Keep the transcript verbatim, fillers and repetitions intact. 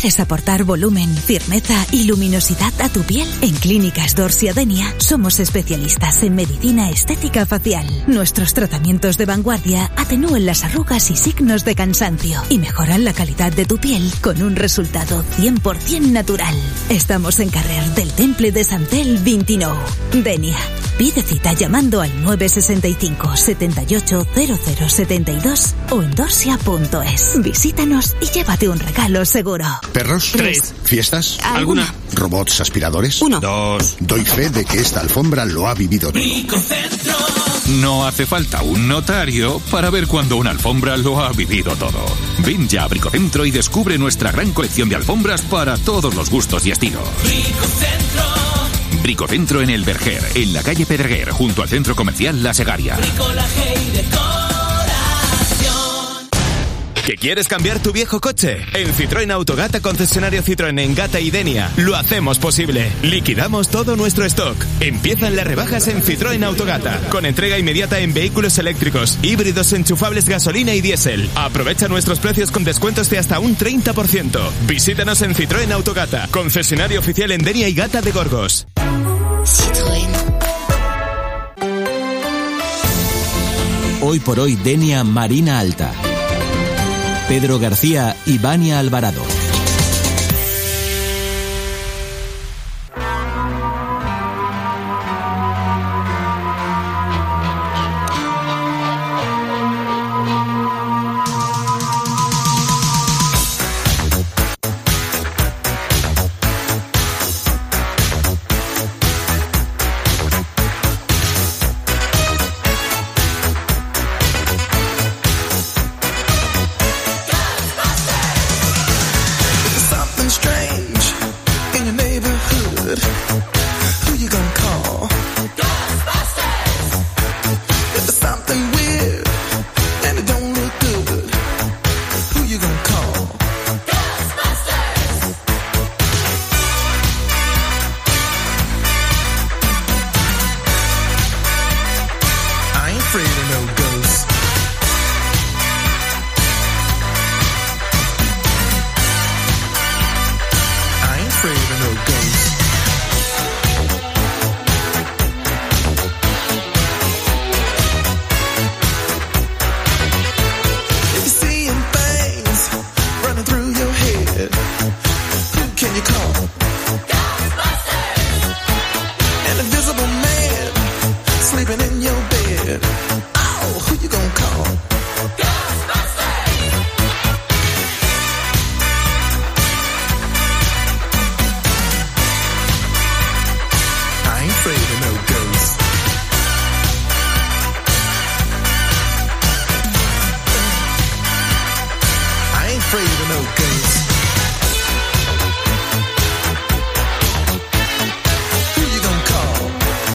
¿Quieres aportar volumen, firmeza y luminosidad a tu piel? En Clínicas Dorsia Denia somos especialistas en medicina estética facial. Nuestros tratamientos de vanguardia atenúan las arrugas y signos de cansancio y mejoran la calidad de tu piel con un resultado cien por ciento natural. Estamos en Carrer del Temple de Santel veintinueve. Denia. Pide cita llamando al nueve sesenta y cinco, setenta y ocho, cero cero setenta y dos o en dorsia punto es. Visítanos y llévate un regalo seguro. ¿Perros? Tres. ¿Fiestas? ¿Alguna? ¿Robots aspiradores? Uno. Dos. Doy fe de que esta alfombra lo ha vivido todo. Bricocentro. No hace falta un notario para ver cuando una alfombra lo ha vivido todo. Ven ya a Bricocentro y descubre nuestra gran colección de alfombras para todos los gustos y estilos. Bricocentro. Bricocentro en El Verger, en la calle Pedreguer, junto al centro comercial La Segaria. Bricolaje y decoración. ¿Que quieres cambiar tu viejo coche? En Citroën Autogata, concesionario Citroën en Gata y Denia, lo hacemos posible. Liquidamos todo nuestro stock. Empiezan las rebajas en Citroën Autogata, con entrega inmediata en vehículos eléctricos, híbridos enchufables gasolina y diésel. Aprovecha nuestros precios con descuentos de hasta un treinta por ciento. Visítanos en Citroën Autogata, concesionario oficial en Denia y Gata de Gorgos. Citroën. Hoy por hoy Denia Marina Alta. Pedro García y Vania Alvarado. afraid of no ghosts.